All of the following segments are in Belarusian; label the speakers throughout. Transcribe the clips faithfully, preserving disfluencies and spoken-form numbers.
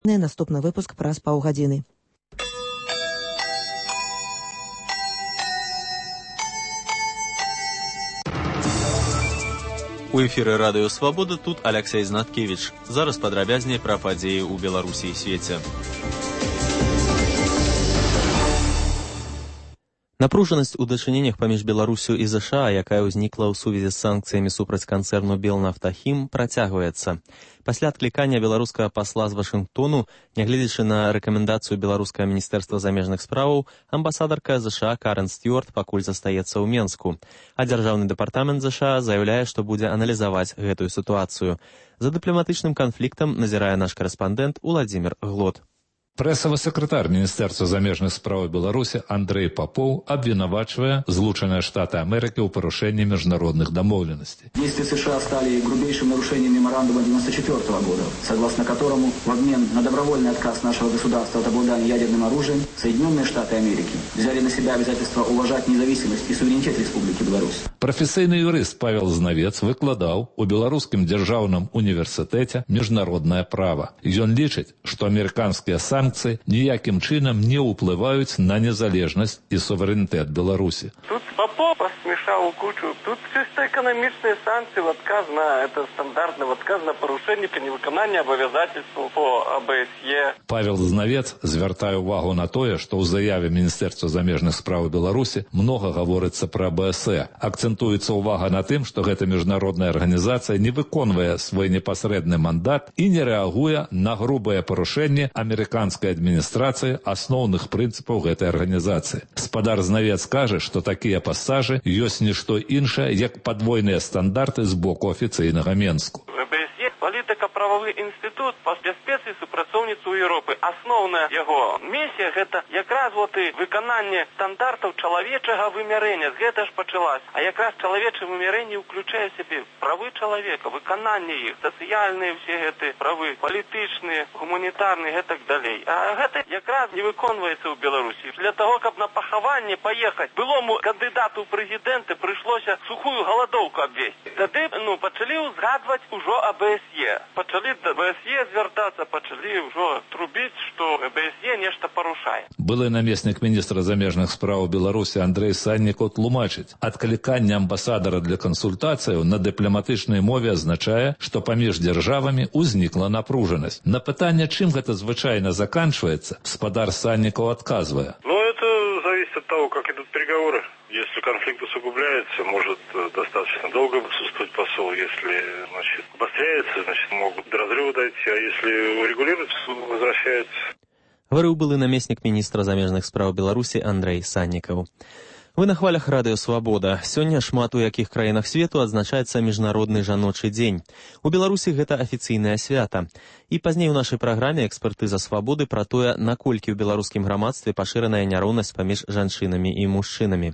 Speaker 1: Наступны выпуск праз паўгадзіны.
Speaker 2: У эфіры радыё Свабода, тут Алексей Знаткевич. Зараз падрабязней пра падзеі ў Беларусі і свеце. Напружанасць у дачыненнях паміж Беларусю і ЗША, якая ўзнікла ў сувязі з санкцыямі супраць канцэрну «Белнафтахім», працягваецца. Пасля адклікання беларускага пасла з Вашынгтону, нягледзячы на рэкамендацыю беларускага міністэрства замежных справаў, амбасадарка ЗША Карен Стюарт пакуль застаецца ў Менску. А дзяржаўны дэпартамент ЗША заяўляе, што будзе аналізаваць гэтую сітуацыю. За дыпламатычным канфліктам назірае наш карэспандэнт Уладзімір Глот.
Speaker 3: Прэсавы сакратар Міністэрства замежных справаў Беларусі Андрэй Попов обвинувачивая Злученные Штаты Америки в парушении международных домовленностей.
Speaker 4: Действия США стали грубейшим нарушением меморандума девяносто четвёртого года, согласно которому в обмен на добровольный отказ нашего государства от обладания ядерным оружием Соединенные Штаты Америки взяли на себя обязательство уважать независимость и суверенитет Республики Беларусь.
Speaker 3: Професійний юрист Павел Знавец выкладаў у Беларускім дзяржаўным універсітэце міжнароднае права. Ён лічыць, што амерыканскія санкцыі ніякім чынам не ўплываюць на незалежнасць і суверэнітэт Беларусі.
Speaker 5: Тут Попов смешал кучу. Тут чисто экономичные санкции в отказ на это стандартный в отказ на порушение невыконания обязательств по АБСЕ.
Speaker 3: Павел Знавец звяртае увагу на тое, што ў заяве Міністэрства замежных справаў Беларусі многа гаворыцца пра АБСЕ. Акцэнтуецца ўвага на тым, што гэта міжнародная арганізацыя не выконвае свой непасрэдны мандат і не рэагуе на грубае парушэнне амерыканскай адміністрацыі асноўных прынцыпаў гэтай арганізацыі. Спадар Знавец кажа, што такія пасажы ёсць нішто іншае, як падвойныя стандарты з боку афіцыйнага Менску.
Speaker 5: Палітыка-прававы інстытут па бяспецы супрацоўніцтву Еўропы. Асноўная яго місія гэта якраз вот і выкананне стандартаў чалавечага вымярэння. З гэта ж пачалась. А якраз чалавечае вымярэнне ўключае в сябе правы чалавека, выкананне іх, сацыяльныя ўсе гэты правы, палітычныя, гуманітарныя і так далей. А гэта якраз не выконваецца ў Беларусі. Для того, каб на пахаванне паехаць, былому кандыдату ў прэзідэнты прыйшлося сухую галадоўку абвесці. Тады, ну, пачалі ўзгадваць ужо АБСЕ. Пачалі да АБСЕ звяртацца, пачалі ўжо трубіць, што АБСЕ нешта парушае.
Speaker 3: Былы намеснік міністра замежных справаў Беларусі Андрэй Саннікаў тлумачыць, адкліканне амбасадара для кансультацыяў на дыпламатычнай мове азначае, што паміж дзяржавамі ўзнікла напружанасць. На пытанне, чым гэта звычайна заканчваецца, спадар Саннікаў адказвае.
Speaker 6: Ну, это зависит от того, как идут переговоры. Если конфликт усугубляется, может достаточно долго отсутствовать посол. Если, значит, обостряется, значит, могут до разрыва дойти. А если урегулируется, возвращается.
Speaker 2: Говорил былы намеснік міністра замежных справ Беларусі Андрэй Саннікаў. Вы на хвалях радыё Свабода. Сёння шмат у якіх краінах свету адзначаецца міжнародны жаночы дзень. У Беларусі гэта афіцыйнае свята. І пазней у нашай праграме экспертыза Свабоды пра тое, наколькі ў беларускім грамадстве пашыраная няроўнасць паміж жанчынамі і мужчынамі.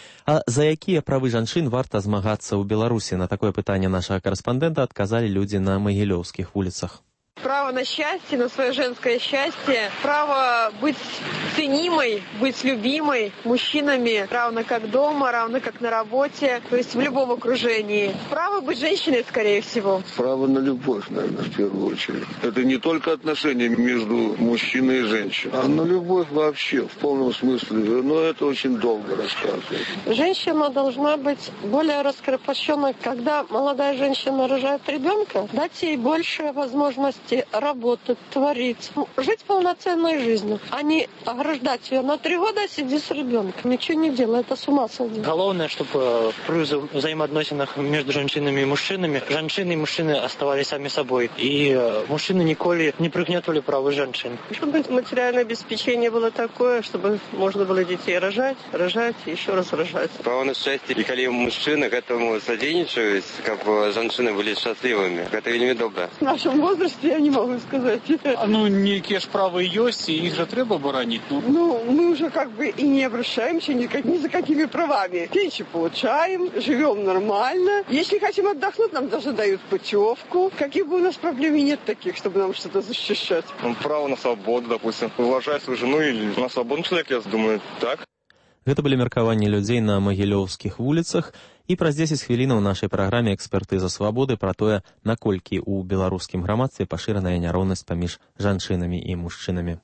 Speaker 2: А за якія правы жанчын варта змагацца ў Беларусі? На такое пытанне нашага карэспандэнта адказалі людзі на магілёўскіх вуліцах.
Speaker 7: Право на счастье, на свое женское счастье, право быть ценимой, быть любимой мужчинами, равно как дома, равно как на работе, то есть в любом окружении. Право быть женщиной, скорее всего.
Speaker 8: Право на любовь, наверное, в первую очередь. Это не только отношения между мужчиной и женщиной, а на любовь вообще, в полном смысле. Но это очень долго рассказывать.
Speaker 9: Женщина должна быть более раскрепощенной. Когда молодая женщина рожает ребенка, дать ей больше возможностей работать, творить, жить полноценной жизнью, а не ограждать ее на три года, сиди с ребенком, ничего не делай, это с ума сойти.
Speaker 10: Главное, чтобы при взаимоотносинах между женщинами и мужчинами, женщины и мужчины оставались сами собой, и мужчины николи не пригнетывали права женщин.
Speaker 9: Чтобы материальное обеспечение было такое, чтобы можно было детей рожать, рожать и еще раз рожать.
Speaker 11: Право на счастье, и когда мужчины к этому содействуют, как бы женщины были счастливыми, это вельми добро.
Speaker 9: В нашем возрасте я не могу сказать.
Speaker 12: Ну, некие ж права есть, и их же треба боронить. Ну.
Speaker 9: ну, мы уже как бы и не обращаемся никак, ни за какими правами. Пенсию получаем, живем нормально. Если хотим отдохнуть, нам даже дают путевку. Каких бы у нас проблем нет таких, чтобы нам что-то защищать.
Speaker 6: Ну, право на свободу, допустим. Уважать свою жену или на свободный человек, я думаю, так.
Speaker 2: Гэта былі меркаванні людзей на магілёўскіх вуліцах, і праз дзесяць хвілінаў у нашай праграме «Экспертыза свабоды» пра тое, наколькі ў беларускім грамадстве пашыраная няроўнасць паміж жанчынамі і мужчынамі.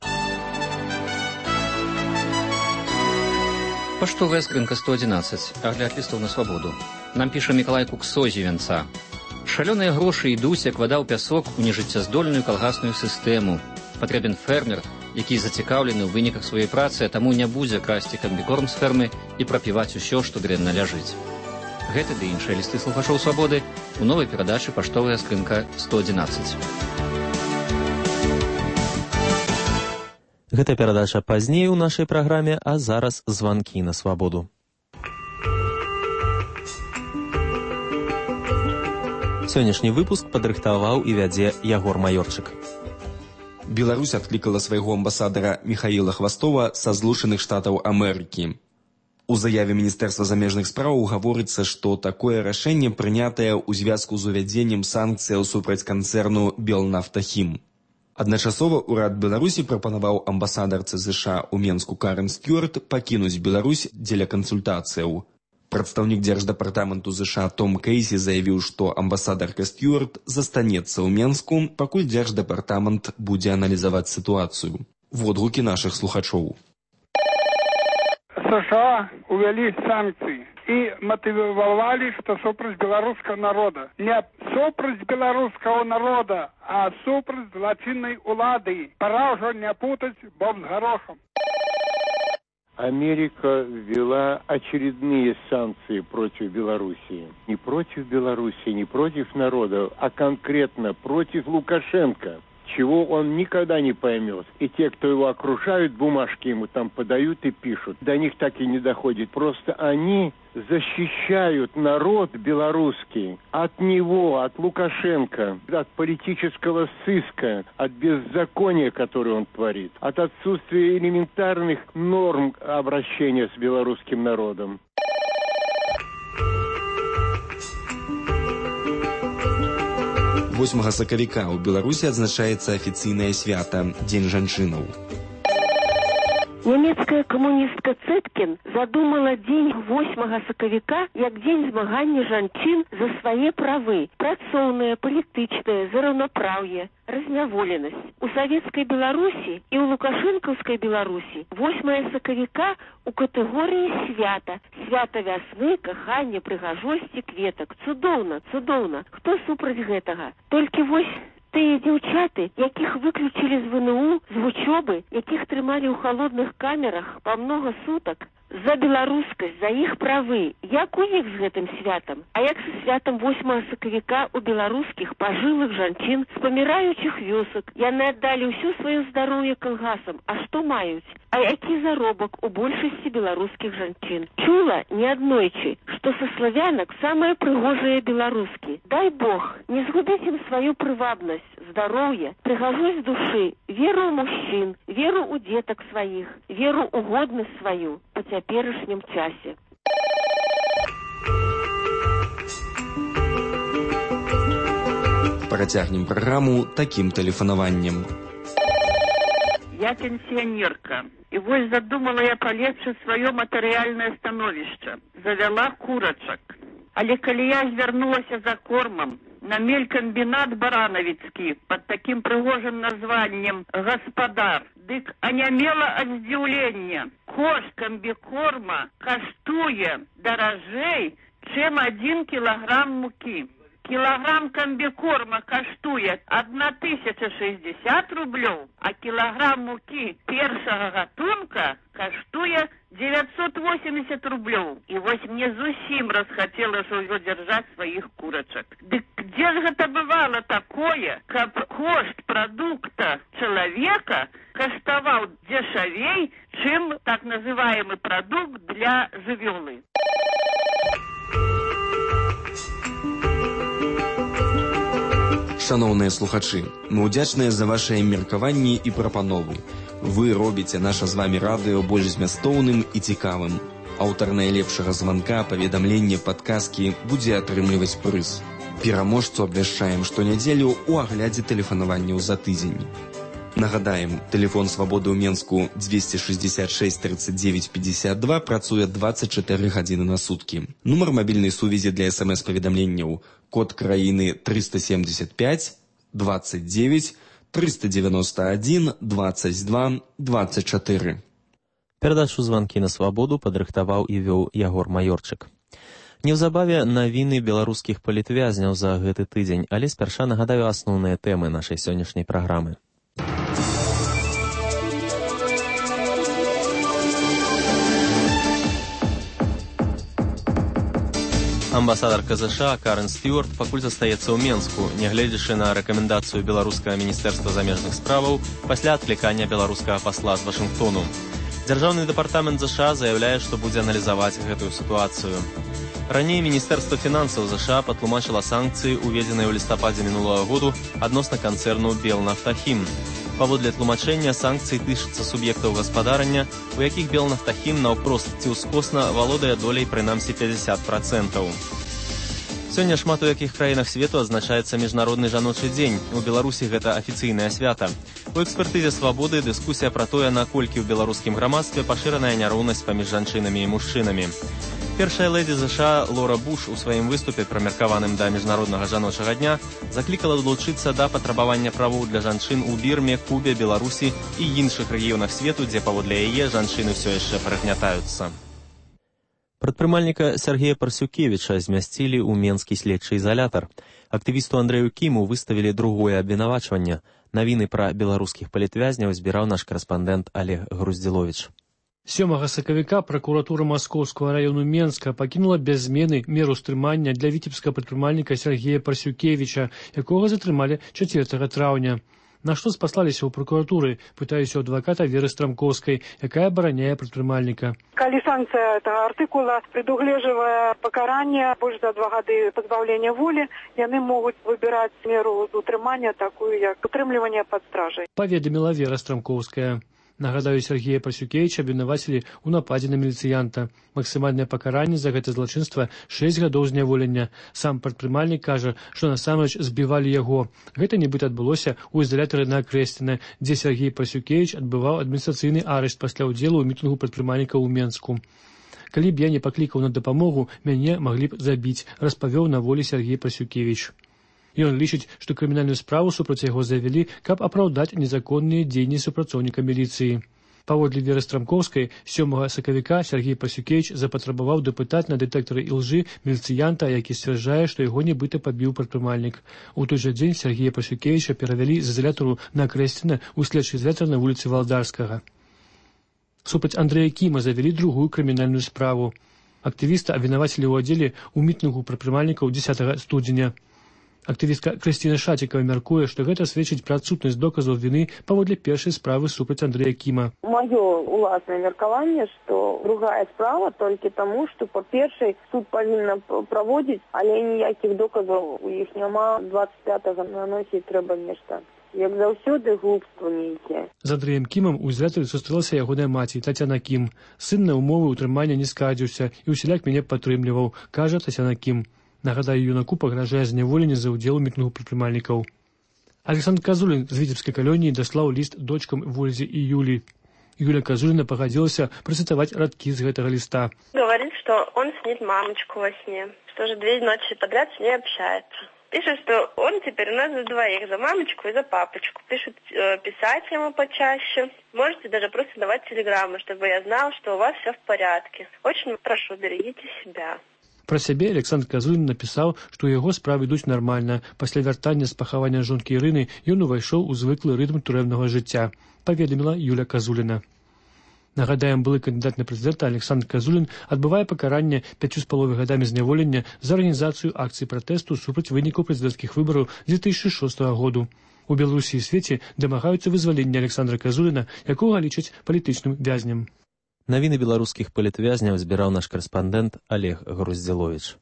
Speaker 13: Паштовая скрынка сто адзінаццаць. Агляд лістаў на свабоду. Нам піша Мікалай Куксо з Івенца. Шалёныя грошы ідуць, як вада ў пясок, у нежыццяздольную калгасную сістэму. Патрэбен фермер, які зацікаўлены ў выніках сваёй працы, а таму не будзе красці камбікорм з фермы і прапіваць усё, што дрэнна ляжыць. Гэты ды іншыя лісты слухачоў свабоды у новай перадачы «Паштовая скрынка сто адзінаццаць».
Speaker 2: Гэта перадача пазней у нашай праграме, а зараз званкі на свабоду. Сённяшні выпуск падрыхтаваў і вядзе Ягор Маёрчык.
Speaker 14: Беларусь адклікала свайго амбасадара Міхаіла Хвастова са Злучаных Штатаў Амерыкі. У заяве Міністэрства замежных спраў гаворыцца, што такое рашэнне прынятае ў звязку з увядзеннем санкцыяў супраць канцэрну «Белнафтахім». Адначасова ўрад Беларусі прапанаваў амбасадарцы ЗША ў Менску Карэн Стюарт пакінуць Беларусь дзеля кансультацыяў. Прадстаўнік Дзярждапартаменту ЗША Том Кейсі заявіў, што амбасадарка Стюарт застанецца ў Менску, пакуль Дзярждапартамент будзе аналізаваць сітуацыю. Водгукі нашых слухачоў.
Speaker 15: США увялі санкцыі і матывавалі, што супраць беларускага народа. Не супраць беларускага народа, а супраць злачыннай улады. Пора ўжо не путаць боб з гарохам.
Speaker 16: Америка ввела очередные санкции против Белоруссии. Не против Белоруссии, не против народа, а конкретно против Лукашенко, чего он никогда не поймет. И те, кто его окружают, бумажки ему там подают и пишут. До них так и не доходит. Просто они защищают народ белорусский от него, от Лукашенко, от политического сыска, от беззакония, которое он творит, от отсутствия элементарных норм обращения с белорусским народом.
Speaker 14: восьмага сакавіка ў Беларусі адзначаецца афіцыйнае свята Дзень жанчынаў.
Speaker 17: Немецкая коммунистка Цеткин задумала день восьмага сакавіка як дзень змагання жанчын за свае правы, працоўныя, палітычныя, за раўнапраўе, разняволенасць. У савецкай Беларусі і ў лукашэнкаўскай Беларусі восьмага сакавіка у катэгорыі свята. Свята вясны, кахання, прыгажосці, кветак. Цудоўна, цудоўна. Хто супраць гэтага? Толькі вось тыя дзяўчаты, якіх выключылі з ВНУ, з вучобы, якіх трымалі ў халодных камерах па многа сутак, за беларускасць, за іх правы. Як у іх з гэтым святам? А як са святам восьмага сакавіка у беларускіх пажылых жанчын з паміраючых вёсак? Яны аддалі ўсё сваё здароўе калгасам. А што маюць? А які заробак у большасці беларускіх жанчын? Чула неаднойчы, што са славянак самыя прыгожыя беларускі. Дай Бог, не згубіць ім сваю прывабнасць, здароўе, прыгажосць душы, веру ў мужчын, веру ў дзетак сваіх, веру ў годнасць сваю па цяперашнім часе.
Speaker 14: Працягнем праграму такім тэлефанаваннем.
Speaker 18: Я пенсионерка. И вот задумала я полепшить свое материальное становище. Завела курочек. Але коли я вернулась за кормом на мелькомбинат Барановицкий под таким пригожим названием «Господар», дык онемела от здивления. Кошт комбикорма каштуе дорожей, чем один килограмм муки. Килограмм комбикорма каштуе одна тысяча шестьдесят рублёў, а килограмм муки першага гатунка каштуе девятьсот восемьдесят рублёў. И вось мне зусім расхотелось уже держать своих курочек. Дык где же это бывало такое, каб кошт продукта человека каштовал дешевей, чем так называемый продукт для жывёлы?
Speaker 14: Шановныя слухачы, мы ўдзячныя за вашыя меркаванні і прапановы. Вы робіце наша з вамі радыё больш змястоўным і цікавым. Аўтар найлепшага званка, паведамлення, падказкі будзе атрымліваць прыз. Пераможцу абвяшчаем штонядзелю ў аглядзе тэлефанаванняў за тыдзень. Нагадаем, тэлефон свабоды ў Менску двести шестьдесят шесть тридцать девять пятьдесят два працуе двадцать четыре гадзіны на суткі. Нумар мабільнай сувязі для смс-паведамленняў код краіны триста семьдесят пять двадцать девять триста девяносто один двадцать два двадцать четыре.
Speaker 2: Перадачу «Званкі на свабоду» падрыхтаваў і вёў Ягор Маёрчык. Неўзабаве навіны беларускіх палітвязняў за гэты тыдзень, але спярша нагадаю асноўныя тэмы нашай сённяшняй праграмы. Амбасадарка ЗША Карен Стюарт пакуль застаецца ў Менску, нягледзячы на рэкамендацыю беларускага міністэрства замежных справаў пасля адклікання беларускага пасла з Вашынгтону. Дзяржаўны дэпартамент ЗША заяўляе, што будзе аналізаваць гэтую сітуацыю. Раней Міністэрства фінансаў ЗША патлумачыла санкцыі, уведзеныя ў лістападзе мінулага году адносна канцэрну «Белнафтахім». Паводле тлумачэння, санкцыі тычацца суб'ектаў гаспадарання, у якіх «Белнафтахім» наўпрост ці ўскосна валодае долей прынамсі пятьдесят процентаў. Сёння шмат у якіх краінах свету адзначаецца міжнародны жаночы дзень. У Беларусі гэта афіцыйнае свята. У экспертызе «Свабоды» дыскусія пра тое, наколькі ў беларускім грамадстве пашыраная няроўнасць паміж жанчынамі і мужчынамі. Першая лэдзі ЗША Лора Буш у сваім выступе, прымеркаваным да міжнароднага жаночага дня, заклікала далучыцца да патрабавання правоў для жанчын у Бірме, Кубе, Беларусі і іншых рэгіёнах свету, дзе паводле яе жанчыны ўсё яшчэ прыгнятаюцца. Прадпрымальніка Сергея Парсюкевіча змясцілі ў менскі следчы ізалятар. Актывісту Андрэю Кіму выставілі другое абвінавачванне. Навіны пра беларускіх палітвязняў збіраў наш карэспандэнт Олег Груздзіловіч.
Speaker 19: сёмага сакавіка пракуратура Маскоўскага раёну Менска пакінула без змены меру стрымання для віцебскага прадпрымальніка Сергея Парсюкевіча, якога затрымалі чацвёртага траўня. На што спаслаліся ў прокуратуры, пытаюся у адваката Веры Страмкоўскай, якая абараняе прадпрымальніка.
Speaker 20: Калі санкцыя этого артыкула прадугледжвае пакаранне больш за два гады пазбаўлення волі, яны могуць выбіраць меру утрымання такую, як утрымліванне пад стражай.
Speaker 19: Паведаміла Вера Страмкоўская. Нагадаю, Сергея Парсюкевіча абвінавацілі ў нападзе на міліцыянта. Максімальнае пакаранне за гэта злачынства шэсць гадоў зняволення. Сам прадпрымальнік кажа, што насамрэч збівалі яго. Гэта нібыта адбылося ў ізалятары на Акрэсціна, дзе Сергей Парсюкевіч адбываў адміністрацыйны арышт пасля ўдзелу ў мітынгу прадпрымальніка ў Менску. Калі б я не паклікаў на дапамогу, мяне маглі б забіць, распавёў на волі Сергей Парсюкевіч. Ён лічыць, што крымінальную справу супраць яго завялі, каб апраўдаць незаконныя дзеянні супрацоўніка міліцыі. Паводле Веры Страмкоўскай, сёмага сакавіка Сергей Парсюкевіч запатрабаваў дапытаць на дэтэктары ілжы міліцыянта, які сцвярджае, што яго нібыта пабіў прадпрымальнік. У той жа дзень Сергея Парсюкевіча перавялі з ізалятару на Акрэсціна ў следчы ізалятар на вуліцы Валдарскага. Супраць Андрэя Кіма завялі другую крымінальную справу. Актывіста абвінавацілі ў аддзеле ў мітынгу прадпрымальнікаў дзесятага студзеня. Актывістка Крысціна Шацікава мяркуе, што гэта сведчыць пра адсутнасць доказаў віны паводле першай справы супраць Андрэя Кіма.
Speaker 21: Маё уласнае меркаванне, што другая справа толькі таму, што па першай суд павінна праводзіць, але ніякіх доказаў у іх няма. двадцать пятага наносіць трэба нешта. Як заўсёды глупства нейкія.
Speaker 19: З Андрэем Кімам у ізалятары сустрэлася ягоная маці Тацяна Кім. Сын на ўмовы ўтрымання не скардзіўся і ўсяляк мяне падтрымліваў, кажа Тацяна Кім. Нагадаю, юнаку пагражае зняволенне за ўдзел у мітынгу прадпрымальнікаў. Александр Казулін з Віцебскай калоніі даслаў ліст дочкам Вользе і Юлі. Юля Казуліна пагадзілася працытаваць радкі з гэтага ліста.
Speaker 22: Говорит, что он снит мамочку во сне, что же две ночи подряд с ней общается. Пишет, что он теперь у нас за двоих, за мамочку и за папочку. Пишет, э, писать ему почаще. Можете даже просто давать телеграммы, чтобы я знал, что у вас все в порядке. Очень прошу, берегите себя.
Speaker 19: Пра сябе Александр Казулін напісаў, што ў яго справы ідуць нармальна. Пасля вяртання з пахавання жонкі Ірыны ён увайшоў у звыклы рытм турэмнага жыцця, паведаміла Юля Казуліна. Нагадаем, былы кандыдат на прэзідэнта Александр Казулін адбывае пакаранне пяццю з паловай гадамі зняволення за арганізацыю акцыі пратэсту супраць вынікаў прэзідэнцкіх выбараў дзве тысячы шостага году. У Беларусі і свеце дамагаюцца вызвалення Александра Казуліна, якога лічаць палітычным вязнем.
Speaker 2: Навіны беларускіх палітвязняў збіраў наш карэспандэнт Олег Груздзіловіч.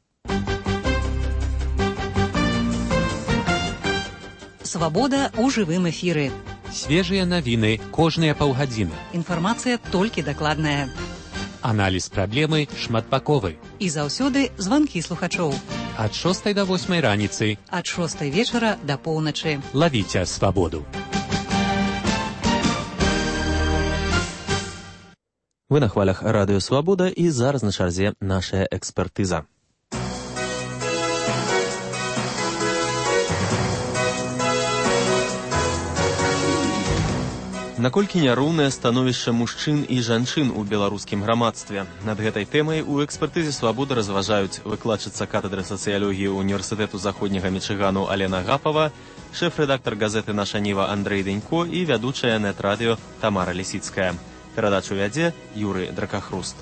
Speaker 23: Свабода ў жывым эфіры.
Speaker 24: Свежыя навіны кожныя паўгадзіны.
Speaker 23: Інфармацыя толькі дакладная.
Speaker 24: Аналіз праблемы шматбаковы.
Speaker 23: І заўсёды званкі слухачоў.
Speaker 24: Ад шостай да восьмай раніцы.
Speaker 23: Ад шостай вечара да поўначы.
Speaker 24: Лавіце свабоду.
Speaker 2: Вы на хвалях Радыё Свабода, і зараз на чарзе нашая экспертыза. Наколькі няроўнае становішча мужчын і жанчын у беларускім грамадстве? Над гэтай тэмай у экспертызе «Свабода» разважаюць выкладчыца катедры сацыялогіі Універсітэту заходняга Мічыгану Алена Гапава, шэф-рэдактар газеты «Наша Ніва» Андрэй Дэнько і вядучая нет-радыё Тамара Лісіцкая. Перадачу вядзе Юрый Дракахруст.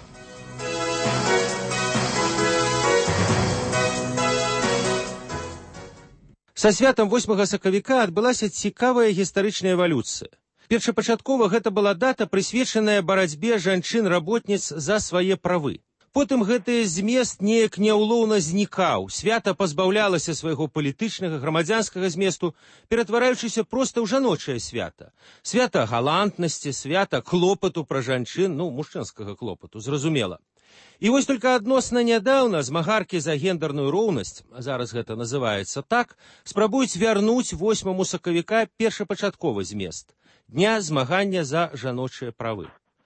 Speaker 1: Са святам восьмага сакавіка адбылася цікавая гістарычная эвалюцыя. Першапачаткова гэта была дата, прысвечаная барацьбе жанчын-работніц за свае правы. Потым гэты змест неяк няўлоўна знікаў, свята пазбаўлялася свайго палітычнага, грамадзянскага зместу, ператвараючыся проста ў жаночае свята. Свята галантнасці, свята клопату пра жанчын, ну, мужчынскага клопату, зразумела. І вось только адносна нядаўна змагаркі за гендерную роўнасць, а зараз гэта называецца так, спрабуюць вярнуць восьмаму сакавіка першапачатковы змест дня змагання за жаночыя правы.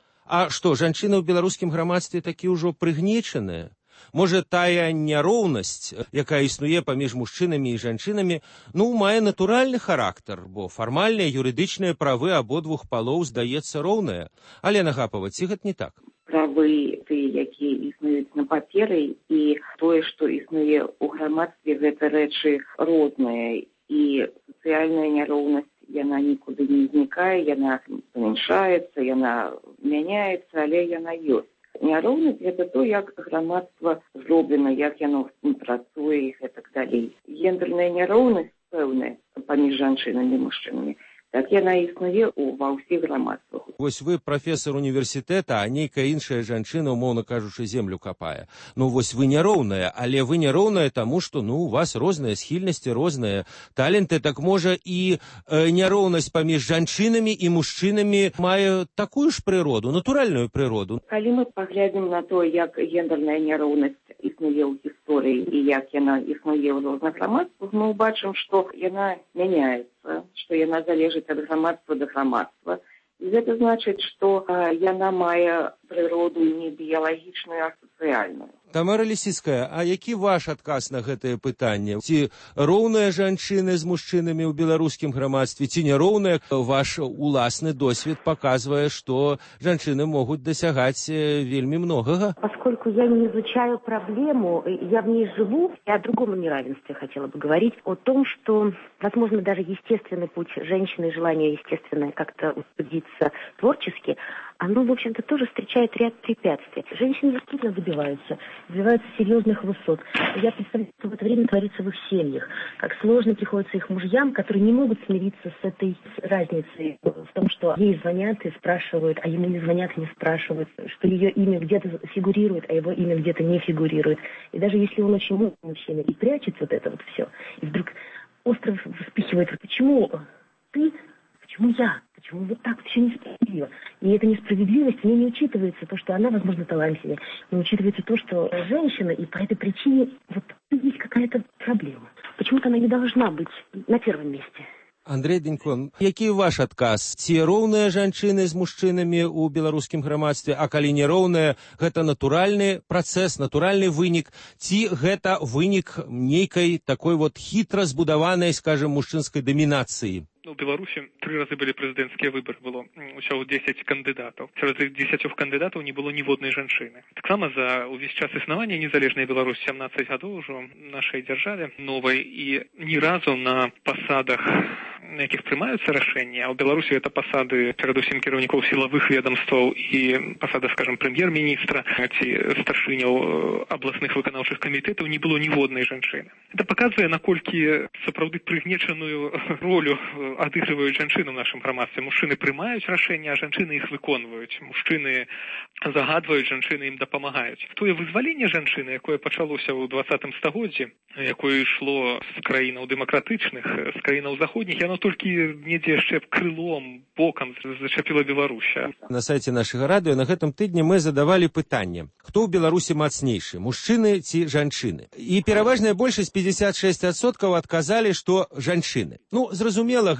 Speaker 1: А што, жанчыны ў беларускім грамадстве такі ўжо прыгнечаныя? Можа, тая няроўнасць, якая існуе паміж мужчынамі і жанчынамі, ну, мае натуральны характар, бо фармальныя юрыдычныя правы абодвух палоў, здаецца, роўныя. Алена Гапава, ці гэта не так?
Speaker 3: Правы тыя, якія існуюць на паперы, і тое, што існуе ў грамадстве, гэта рэчы розныя, і сацыяльная няроўнасць, яна нікуды не знікае, яна памяншаецца, яна мяняецца, але яна ёсць. Няроўнасць – гэта то, як грамадства зроблена, як яно працуе і гэтак далей. Гендерная няроўнасць пэўная паміж жанчынамі і мужчынамі, так яна існуе ва ўсіх грамадствах.
Speaker 1: Вось вы прафесар універсітэта, а нейкая іншая жанчына, умоўна кажучы, землю капае. Ну, вось вы няроўная, але вы няроўная таму, што, ну, у вас розныя схільнасці, розныя таленты, так можа і э, няроўнасць паміж жанчынамі і мужчынамі мае такую ж прыроду, натуральную прыроду.
Speaker 3: Калі мы паглядзім на то, як гендерная няроўнасць існуе ў гісторыі і як яна існуе ў розных грамадствах, мы ўбачым, што яна мяняецца, што яна залежыць ад грамадства да грамадства. І гэта значыць, што а, яна мае прыроду не біялагічную, а сацыяльную.
Speaker 1: Тамара Лісіцкая, а які ваш адказ на гэтае пытанне? Ці роўныя жанчыны з мужчынамі ў беларускім грамадстве, ці няроўныя? Ваш уласны досвед паказвае, што жанчыны могуць дасягаць вельмі многага.
Speaker 4: Поскольку я не изучаю проблему, я в ней живу, я о другом неравенстве хотела бы говорить, о том, что, возможно, даже естественный путь женщины, желание естественное как-то утвердиться творчески, оно, в общем-то, тоже встречает ряд препятствий. Женщины действительно добиваются, добиваются серьезных высот. Я представляю, что в это время творится в их семьях, как сложно приходится их мужьям, которые не могут смириться с этой разницей в том, что ей звонят и спрашивают, а ему не звонят и не спрашивают, что ее имя где-то фигурирует, а его имя где-то не фигурирует. И даже если он очень умный мужчина и прячет вот это вот все, и вдруг остро вспыхивает, почему ты, почему я? Почему вот так все несправедливо? И эта несправедливость, в ней не учитывается то, что она, возможно, талантливая, не учитывается то, что женщина, и по этой причине вот есть какая-то проблема. Почему-то она не должна быть на первом месте.
Speaker 1: Андрэй Дэнько, які ваш адказ? Ці роўныя жанчыны з мужчынамі ў беларускім грамадстве, а калі не роўныя, гэта натуральны працэс, натуральны вынік, ці гэта вынік нейкай такой вот хітра збудаванай, скажем, мужчынскай дамінацыі?
Speaker 5: У Беларусі тры разы былі прэзідэнцкія выбары, было ўсяго дзесяць кандыдатаў. Сярод тых дзесяцёх кандыдатаў не было ніводнай жанчыны. Таксама за ўвесь час існавання незалежнай Беларусі сямнаццаць гадоў ужо нашай дзяржаве новай, і ні разу на пасадах, на якіх прымаюцца рашэнні, а ў Беларусі гэта пасады перадусім кіраўнікоў сілавых ведомстваў і пасада, скажем, прэм'ер-міністра ці старшыняў абласных выканаўчых камітэтаў, не было ніводнай жанчыны. Гэта паказвае, наколькі сапраўды прыгнечаную ролю адыгрываюць жанчыны ў нашым грамадстве. Мужчыны прымаюць рашэнні, а жанчыны іх выконваюць. Мужчыны загадваюць, жанчыны ім дапамагаюць. Тое вызваленне жанчыны, якое пачалося ў дваццатым стагоддзі, якое ішло з краінаў дэмакратычных, з краінаў заходніх, яно толькі недзе яшчэ крылом, бокам зачапіла Беларусь.
Speaker 1: На сайце нашага радыё на гэтым тыдні мы задавалі пытанне: хто ў Беларусі мацнейшы, мужчыны ці жанчыны? І пераважная большасць, пятьдесят шесть процентов, адказалі, што жанчыны. Ну, зразумела,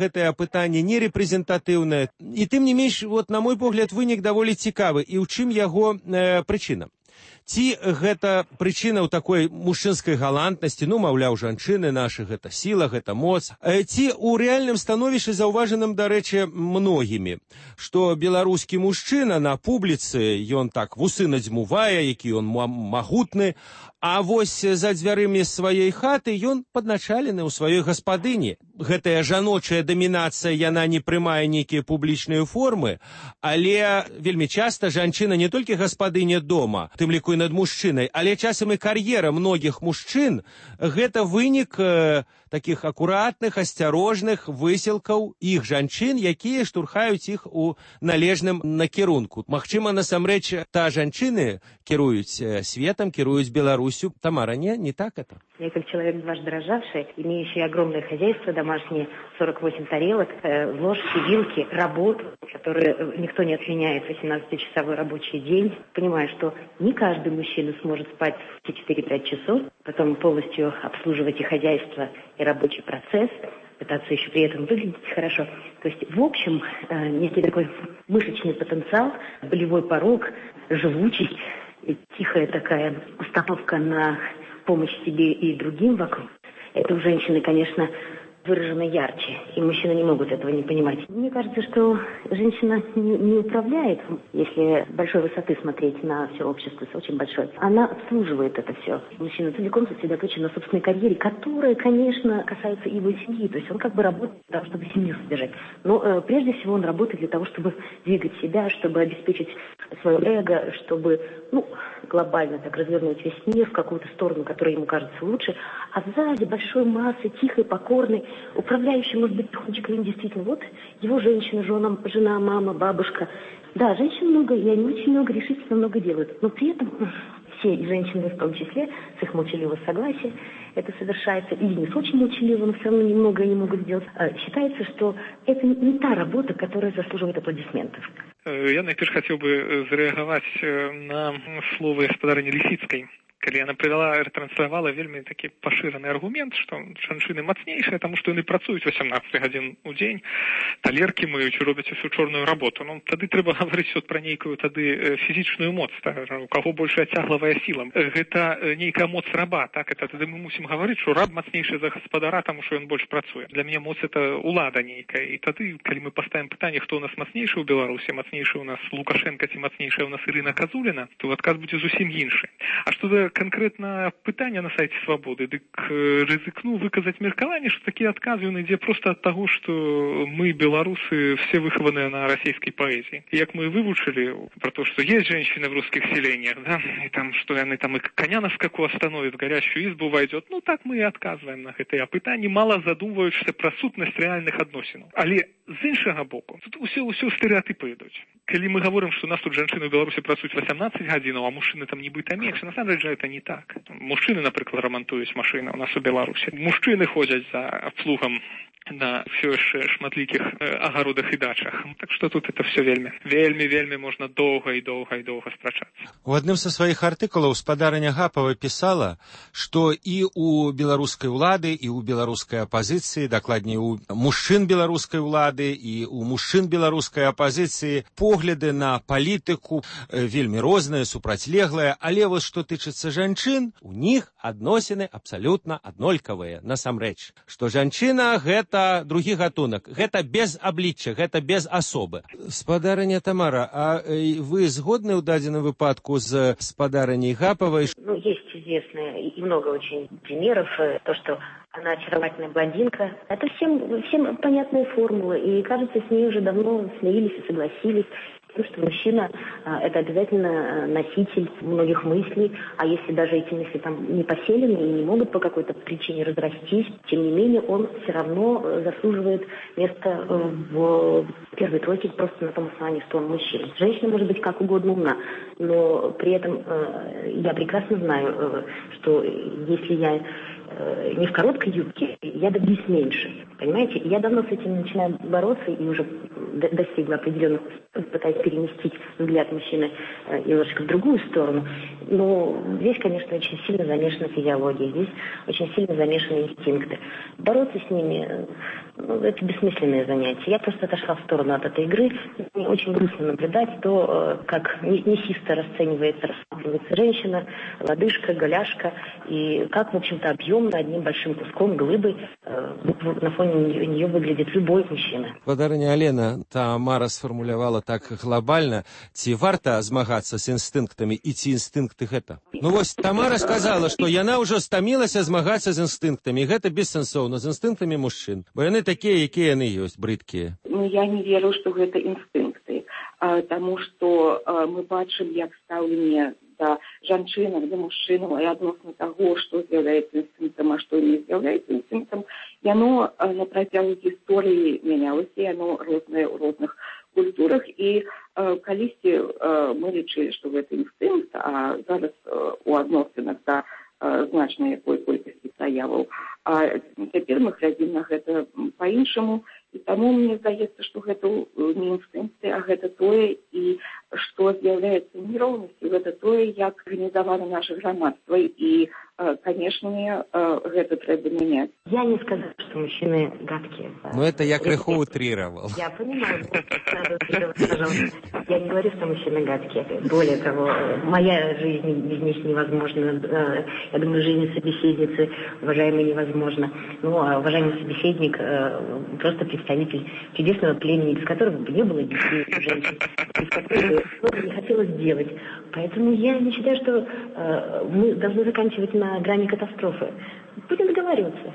Speaker 1: гэтае апытанне не рэпрэзентатыўнае. І тым не менш, вот, на мой погляд, вынік даволі цікавы. І ў чым яго э, прычына? Ці гэта прычына ў такой мужчынскай галантнасці, ну, маўляў, жанчыны нашы, гэта сіла, гэта моц, ці ў рэальным становішчы заўважаным, дарэчы, многімі, што беларускі мужчына на публіцы, ён так вусы надзьмувае, які ён магутны, а вось за дзвярымі сваёй хаты ён падначалены ў сваёй гаспадыні. Гэтая жаночая дамінацыя, яна не прымае нейкія публічныя формы, але вельмі часта жанчына не толькі гаспадыня дома, тым ліку і над мужчынай, але часам і кар'ера многіх мужчын – гэта вынік э, такіх акуратных, асцярожных высілкаў іх жанчын, якія штурхаюць іх у належным накірунку. Магчыма, насамрэч, та жанчыны кіруюць светом, кіруюць Беларусью. Тамара, не, не так это?
Speaker 4: Я как человек дважды дрожавший, имеющий огромное хозяйство домашнее, сорок восемь тарелок, э, ложки, вилки, работу, которую никто не отменяет, восемнадцатичасовой рабочий день, понимаю, что не каждый мужчина сможет спать четыре-пять часов, потом полностью обслуживать и хозяйство, и рабочий процесс, пытаться еще при этом выглядеть хорошо. То есть, в общем, э, некий такой мышечный потенциал, болевой порог, живучесть, тихая такая установка на помощь себе и другим вокруг. Это у женщины, конечно, выражено ярче, и мужчины не могут этого не понимать. Мне кажется, что женщина не, не управляет, если с большой высоты смотреть на все общество, с очень большой. Она обслуживает это все. Мужчина целиком сосредоточен на собственной карьере, которая, конечно, касается его семьи. То есть он как бы работает для того, чтобы семью содержать. Но э, прежде всего он работает для того, чтобы двигать себя, чтобы обеспечить свое эго, чтобы, ну, глобально так развернуть весь мир в какую-то сторону, которая ему кажется лучше. А сзади большой массы, тихой, покорной, управляющий, может быть, тихонечко им действительно, вот его женщина, жена, жена, мама, бабушка. Да, женщин много, и они очень много, решительно много делают. Но при этом все, и женщины в том числе, с их молчаливого согласия, это совершается, или не с очень молчаливым, но все равно немного они могут сделать. Считается, что это не та работа, которая заслуживает аплодисментов.
Speaker 5: Я найперш хотел бы зареагировать на слово господарыні Лісіцкай. Калі яна прывяла, ретранслявала вельмі такі пашыраны аргумент, што жанчыны мацнейшыя, таму што яны працуюць восемнадцать гадзін у дзень, талеркі мыюць, робяць усю чорную работу. Ну, тады трэба гаварыць от пра нейкую тады фізічную моц, так, у каго большая цяглавая сіла. Гэта нейкая моц раба, так, это тады мы мусім гаварыць, што раб мацнейшы за гаспадара, таму што ён больш працуе. Для мяне моц это улада нейкая. І тады, калі мы паставім пытанне, хто у нас мацнейшы ў Беларусі, мацнейшы у нас Лукашенко ці мацнейшая у нас Ірына Казуліна, то адказ будзе зусім іншы. А што за конкретно пытанне на сайте Свободы, дык рызыкну выказаць меркаванне, што такі адказ ён ідзе проста ад таго, што мы, беларусы, все выхаваныя на расійскай паэзіі. І як мы вывучылі про то, что есть женщины в русских селениях, да, и там, что яны там и коня на скаку остановят, в горящую избу войдет, ну так мы и отказываем на гэтыя пытанні, мало задумваючыся пра сутнасць рэальных адносінаў. Але з іншага боку, тут усе, усе стэрэатыпы ідуць. Калі мы говорим, что у нас тут женщины в Беларуси працуюць восемнадцать гадзінаў, а мужчины там нібыта менш, насамрэч жа это не так. Мужчыны, напрыклад, рамантуюць машыны у нас у Беларусі. Мужчыны ходзяць за абслугам на все яшчэ шматлікіх э, агародах і дачах. Так што тут это все вельмі, вельмі, вельмі можна доўга і доўга і доўга спрачацца.
Speaker 1: У адным са сваіх артыкулаў спадарыня Гапава пісала, што і у беларускай улады, і ў беларускай апазіцыі, дакладней у мужчын беларускай улады, і у мужчын беларускай апазіцыі погляды на палітыку э, вельмі розныя, супрацьлеглыя, але вось што тычыцца жанчын, у них адносіны абсалютна аднолькавыя, насамрэч. Што жанчына гэта другі гатунак, гэта без аблічча, гэта без асобы. Спадарыня Тамара, а вы згодны ў дадзеным выпадку з спадарыней Гапавай?
Speaker 4: Ну, есть известные и много очень примеров, то, что она очаровательная блондинка. Это всем, всем понятная формула, и, кажется, с ней уже давно смирились и согласились. Потому что мужчина а, это обязательно носитель многих мыслей, а если даже эти мысли там не поселены и не могут по какой-то причине разрастись, тем не менее он все равно заслуживает места в первой тройке просто на том основании, что он мужчина. Женщина может быть как угодно умна, но при этом э, я прекрасно знаю, э, что если я не в короткой юбке, я добьюсь меньше. Понимаете? Я давно с этим начинаю бороться и уже достигла определенных, пытаюсь переместить взгляд мужчины немножечко в другую сторону. Но здесь, конечно, очень сильно замешана физиология, здесь очень сильно замешаны инстинкты. Бороться с ними ну, это бессмысленное занятие. Я просто отошла в сторону от этой игры. Мне очень грустно наблюдать то, как мясисто расценивается, рассматривается женщина, лодыжка, голяшка, и как, в общем-то, объемно одним большим куском глыбы на фоне нее, нее выглядит любой мужчина.
Speaker 1: Владарыня Алена Тамара сфармулявала так глобально, ці варта змагацца з інстынктамі і ці інстынкты гэта. Ну вось Тамара сказала, што яна ўжо стамілася змагацца з інстынктамі, гэта бессэнсоўна, з інстынктамі мужчын, бо яны такія, якія яны ёсць, брыдкія.
Speaker 3: Ну, я не веру, што гэта інстынкты, а, таму што а, мы бачым, як стаўленне да жанчынак, да мужчынаў і адносна таго, што з'яўляецца інстынктам, а што не з'яўляецца інстынктам, яно а, на працягу гісторыі мянялася, яно рознае ў розных культурах, і а, калісьці а, мы лічылі, што гэта інстынкт, а зараз а, у адносінах да а, значнай якой колькасці заяваў. А цяпер мы глядзім на гэта па-іншаму, і таму мне здаецца, што гэта не інстынкты, а гэта тое, і што з'яўляецца нероўнасцю, гэта тое, як арганізавана наша грамадства, і, конечно, гэта трэба мяняць.
Speaker 4: Я не сказала, что мужчины гадкие.
Speaker 1: Ну, это я крыху утрировал.
Speaker 4: Я понимаю, надо утрировать, пожалуйста. Я не говорю, что мужчины гадкие. Более того, моя жизнь без них невозможна. Я думаю, жизнь собеседницы, уважаемой, невозможно. Ну, а уважаемый собеседник просто представитель чудесного племени, без которого бы не было детей, женщин, без которого много не хотелось делать. Поэтому я не считаю, что э, мы должны заканчивать на грани катастрофы. Будем договариваться.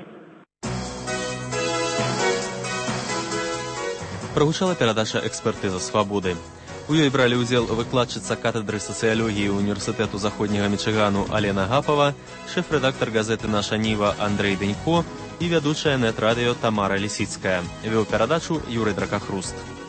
Speaker 2: Прагучала перадача «Экспертыза свабоды». У ёй бралі ўдзел выкладчыца катедры сацыялогіі універсітэту заходняга Мічыгану Алена Гапава, шэф-рэдактар газеты «Наша Ніва» Андрэй Дэнько і вядучая нет-радыё Тамара Лісіцкая. Вёў перадачу Юрый Дракахруст.